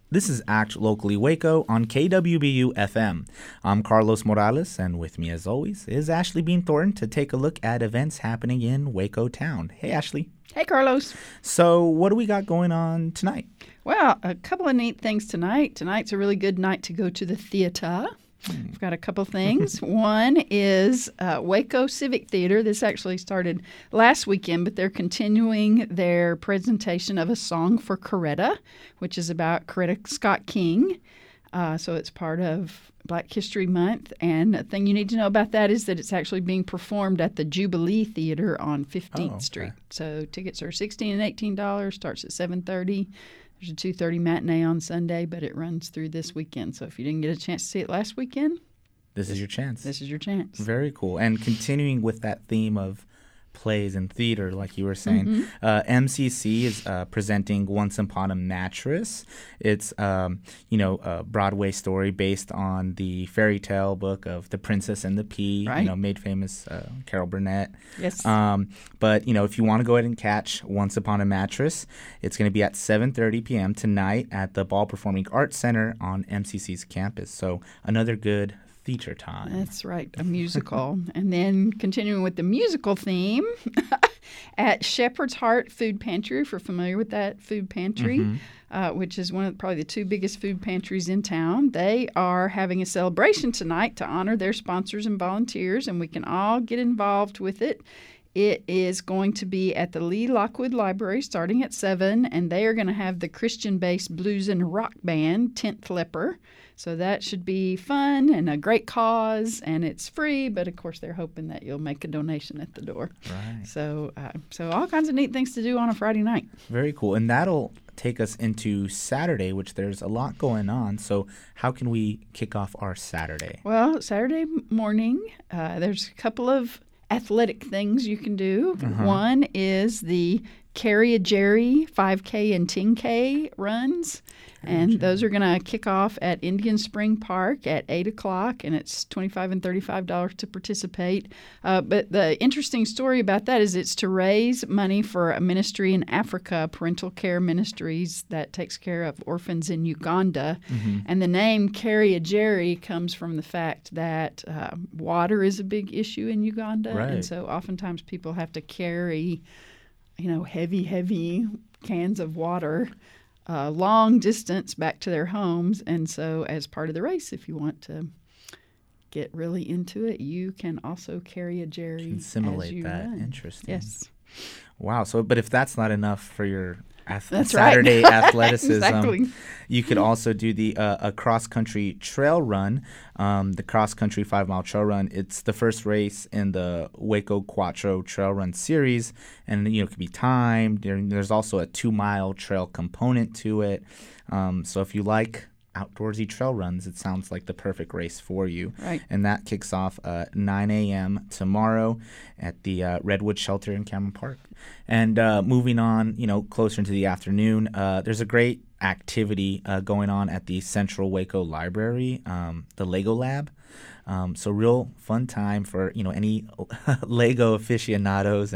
This is Act Locally Waco on KWBU FM. I'm Carlos Morales, and with me, as always, is Ashley Bean Thornton to take a look at events happening in Waco town. Hey, Ashley. Hey, Carlos. So, what do we got going on tonight? Well, a couple of neat things tonight. Tonight's a really good night to go to the theater. We've got a couple things. One is Waco Civic Theater. This actually started last weekend, but they're continuing their presentation of A Song for Coretta, which is about Coretta Scott King. So it's part of Black History Month. And the thing you need to know about that is that it's actually being performed at the Jubilee Theater on 15th Street. So tickets are $16 and $18, starts at 7:30. There's a 2:30 matinee on Sunday, but it runs through this weekend. So if you didn't get a chance to see it last weekend, this is your chance. This is your chance. Very cool. And continuing with that theme of plays and theater, like you were saying, MCC is presenting Once Upon a Mattress. It's a Broadway story based on the fairy tale book of The Princess and the Pea, right. Made famous Carol Burnett. Yes. But if you want to go ahead and catch Once Upon a Mattress, it's going to be at 7:30 p.m. tonight at the Ball Performing Arts Center on MCC's campus. So another good theater time. That's right, a musical. And then continuing with the musical theme, at Shepherd's Heart Food Pantry, if you're familiar with that food pantry, which is one of probably the two biggest food pantries in town, they are having a celebration tonight to honor their sponsors and volunteers, and we can all get involved with it. It is going to be at the Lee Lockwood Library starting at 7, and they are going to have the Christian-based blues and rock band, 10th Leper. So that should be fun and a great cause, and it's free, but of course they're hoping that you'll make a donation at the door. Right. So all kinds of neat things to do on a Friday night. Very cool. And that'll take us into Saturday, which there's a lot going on. So how can we kick off our Saturday? Well, Saturday morning, there's a couple of athletic things you can do. One is the Carry a Jerry 5K and 10K runs. And those are going to kick off at Indian Spring Park at 8 o'clock, and it's $25 and $35 to participate. But the interesting story about that is it's to raise money for a ministry in Africa, Parental Care Ministries, that takes care of orphans in Uganda. And the name Carry a Jerry comes from the fact that water is a big issue in Uganda. Right. And so oftentimes people have to carry, heavy cans of water long distance back to their homes. And so as part of the race, if you want to get really into it, you can also carry a Jerry. You can simulate that. Run. Interesting. Yes. Wow. So, but if that's not enough for your That's Saturday right. athleticism, Exactly. You could also do the a cross-country trail run, the cross-country 5-mile trail run. It's the first race in the Waco Quattro Trail Run series, and it can be timed. There's also a 2-mile trail component to it. So if you like outdoorsy trail runs, it sounds like the perfect race for you. Right. And that kicks off 9 a.m. tomorrow at the Redwood Shelter in Cameron Park. And moving on, closer into the afternoon, there's a great activity going on at the Central Waco Library, the Lego Lab. So real fun time for, any Lego aficionados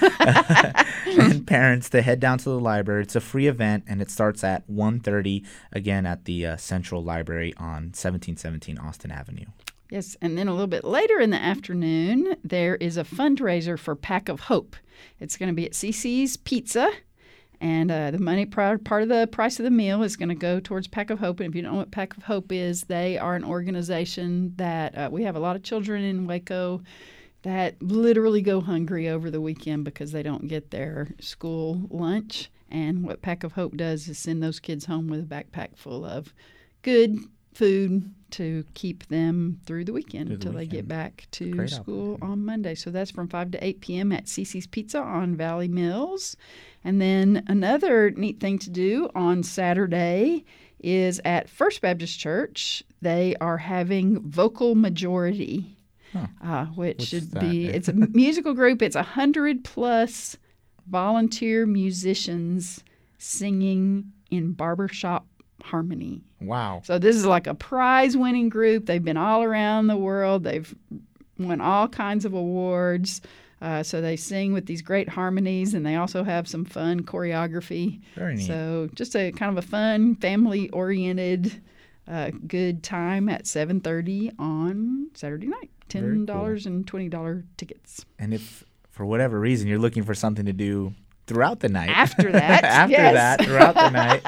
and parents to head down to the library. It's a free event, and it starts at 1:30, again, at the Central Library on 1717 Austin Avenue. Yes, and then a little bit later in the afternoon, there is a fundraiser for Pack of Hope. It's going to be at CC's Pizza. And the money part of the price of the meal is going to go towards Pack of Hope. And if you don't know what Pack of Hope is, they are an organization that we have a lot of children in Waco that literally go hungry over the weekend because they don't get their school lunch. And what Pack of Hope does is send those kids home with a backpack full of good food to keep them through the weekend until they get back to school on Monday. So that's from 5 to 8 p.m. at CC's Pizza on Valley Mills. And then another neat thing to do on Saturday is at First Baptist Church. They are having Vocal Majority, which should be, it's a musical group. It's 100+ volunteer musicians singing in barbershop harmony. Wow. So this is like a prize-winning group. They've been all around the world. They've won all kinds of awards. So they sing with these great harmonies, and they also have some fun choreography. Very neat. So just a kind of a fun, family-oriented, good time at 7:30 on Saturday night. $10 and $20 tickets. And if for whatever reason you're looking for something to do throughout the night, After that, throughout the night,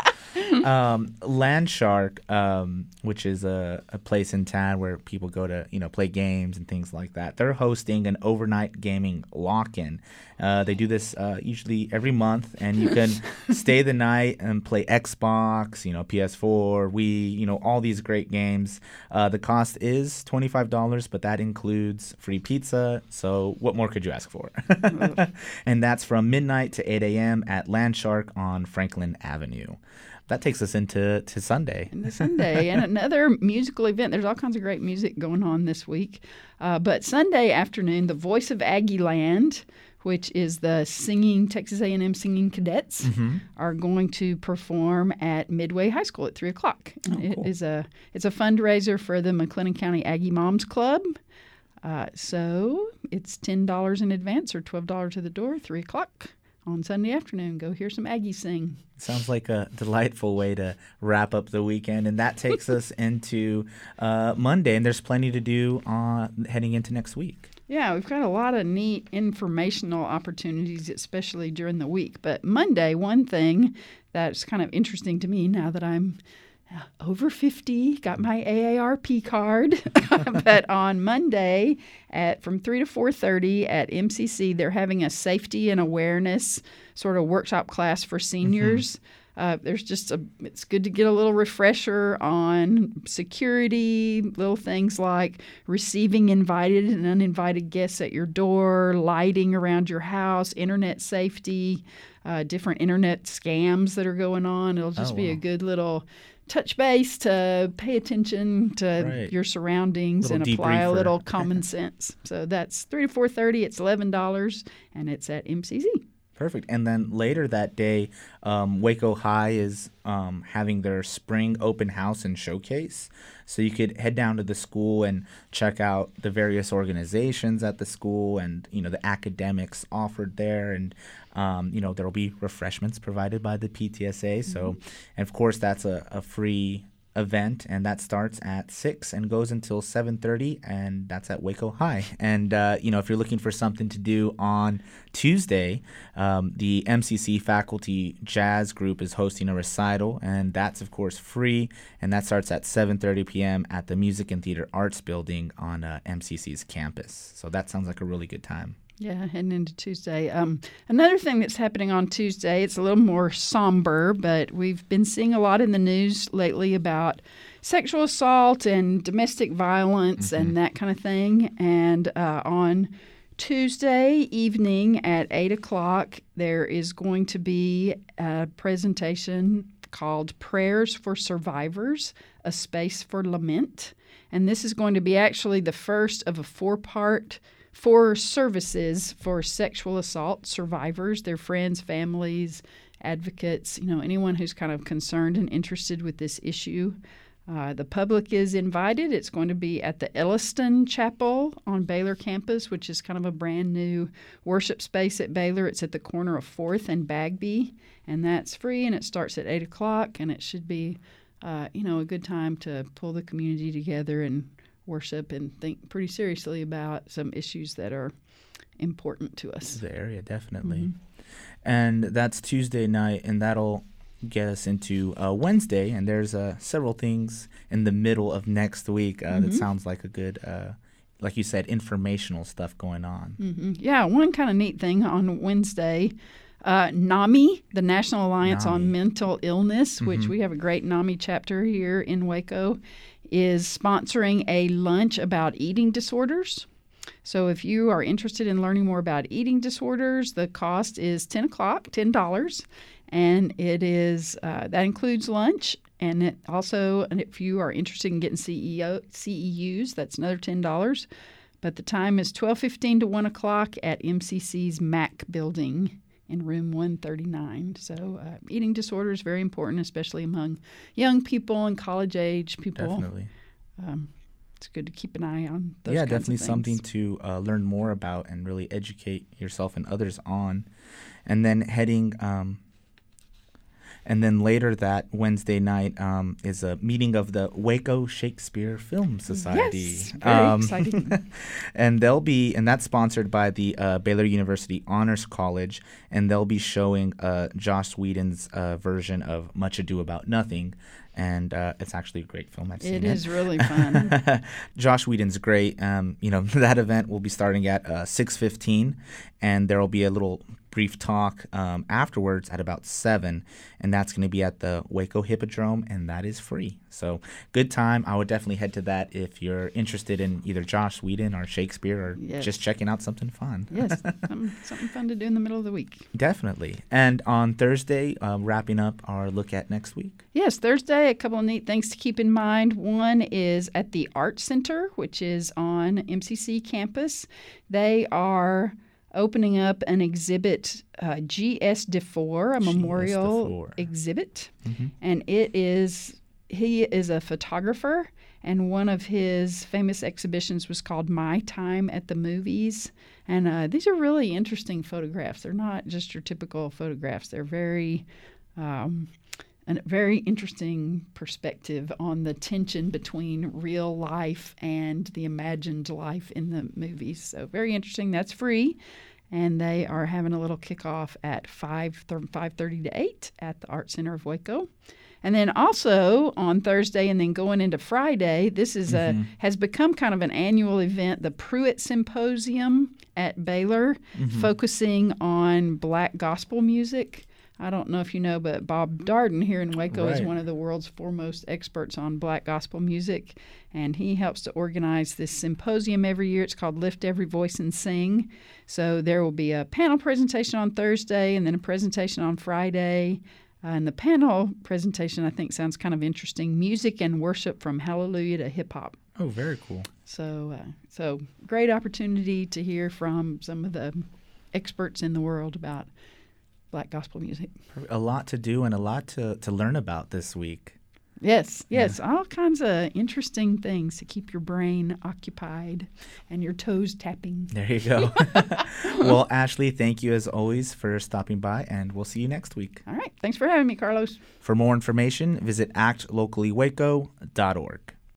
Landshark, which is a place in town where people go to play games and things like that, they're hosting an overnight gaming lock-in. They do this usually every month, and you can stay the night and play Xbox, PS4, Wii, all these great games. The cost is $25, but that includes free pizza. So what more could you ask for? And that's from midnight to 8 a.m. at Landshark on Franklin Avenue. That takes us into Sunday. And another musical event. There's all kinds of great music going on this week. But Sunday afternoon, the Voice of Aggieland, which is the Texas A&M singing cadets, are going to perform at Midway High School at 3 o'clock. Oh, cool. It's a fundraiser for the McLennan County Aggie Moms Club. So it's $10 in advance or $12 at the door, 3 o'clock on Sunday afternoon. Go hear some Aggies sing. Sounds like a delightful way to wrap up the weekend. And that takes us into Monday, and there's plenty to do heading into next week. Yeah, we've got a lot of neat informational opportunities, especially during the week. But Monday, one thing that's kind of interesting to me now that I'm over 50, got my AARP card. But on Monday from 3 to 4:30 at MCC, they're having a safety and awareness sort of workshop class for seniors. It's good to get a little refresher on security, little things like receiving invited and uninvited guests at your door, lighting around your house, internet safety, different internet scams that are going on. It'll just be a good little touch base to pay attention to your surroundings and apply a little common sense. So that's 3 to 4:30. It's $11, and it's at MCC. Perfect. And then later that day, Waco High is having their spring open house and showcase. So you could head down to the school and check out the various organizations at the school and, the academics offered there. And, there will be refreshments provided by the PTSA. So, and of course, that's a free event, and that starts at 6 and goes until 7:30, and that's at Waco High. And if you're looking for something to do on Tuesday, the MCC faculty jazz group is hosting a recital, and that's of course free, and that starts at 7:30 p.m. at the Music and Theater Arts Building on MCC's campus. So that sounds like a really good time. Yeah, heading into Tuesday. Another thing that's happening on Tuesday, it's a little more somber, but we've been seeing a lot in the news lately about sexual assault and domestic violence and that kind of thing. And on Tuesday evening at 8 o'clock, there is going to be a presentation called Prayers for Survivors, A Space for Lament. And this is going to be actually the first of a four services for sexual assault survivors, their friends, families, advocates, anyone who's kind of concerned and interested with this issue. The public is invited. It's going to be at the Elliston Chapel on Baylor campus, which is kind of a brand new worship space at Baylor. It's at the corner of 4th and Bagby, and that's free, and it starts at 8 o'clock, and it should be, a good time to pull the community together and worship and think pretty seriously about some issues that are important to us. The area, definitely. And that's Tuesday night, and that'll get us into Wednesday, and there's several things in the middle of next week that sounds like a good, like you said, informational stuff going on. Yeah, one kind of neat thing on Wednesday, NAMI, the National Alliance on Mental Illness, which we have a great NAMI chapter here in Waco, is sponsoring a lunch about eating disorders. So if you are interested in learning more about eating disorders, the cost is $10, and it is that includes lunch. And it also, and if you are interested in getting CEUs, that's another $10. But the time is 12:15 to 1 o'clock at MCC's MAC building in room 139. So eating disorders, very important, especially among young people and college-age people. Definitely. it's good to keep an eye on those Yeah, kinds definitely of things. something to learn more about and really educate yourself and others on. And then and then later that Wednesday night is a meeting of the Waco Shakespeare Film Society. Yes, very exciting. And that's sponsored by the Baylor University Honors College, and they'll be showing Joss Whedon's version of Much Ado About Nothing. And it's actually a great film. I've seen it. It is really fun. Joss Whedon's great. That event will be starting at 6:15, and there will be a little brief talk afterwards at about 7, and that's going to be at the Waco Hippodrome, and that is free. So good time. I would definitely head to that if you're interested in either Joss Whedon or Shakespeare or just checking out something fun. Yes, something fun to do in the middle of the week. Definitely. And on Thursday, wrapping up our look at next week. Yes, Thursday, a couple of neat things to keep in mind. One is at the Art Center, which is on MCC campus. They are opening up an exhibit, G.S. DeFore, a memorial exhibit. Mm-hmm. And he is a photographer, and one of his famous exhibitions was called My Time at the Movies. And these are really interesting photographs. They're not just your typical photographs. They're very a very interesting perspective on the tension between real life and the imagined life in the movies. So very interesting. That's free. And they are having a little kickoff at 5:30 to 8 at the Art Center of Waco. And then also on Thursday and then going into Friday, this is has become kind of an annual event, the Pruitt Symposium at Baylor, focusing on Black gospel music. I don't know if you know, but Bob Darden here in Waco is one of the world's foremost experts on Black gospel music, and he helps to organize this symposium every year. It's called Lift Every Voice and Sing. So there will be a panel presentation on Thursday and then a presentation on Friday. And the panel presentation, I think, sounds kind of interesting. Music and worship from hallelujah to hip-hop. Oh, very cool. So great opportunity to hear from some of the experts in the world about Black gospel music. A lot to do and a lot to learn about this week. Yes, all kinds of interesting things to keep your brain occupied and your toes tapping. There you go. Well, Ashley, thank you as always for stopping by, and we'll see you next week. All right. Thanks for having me, Carlos. For more information, visit actlocallywaco.org.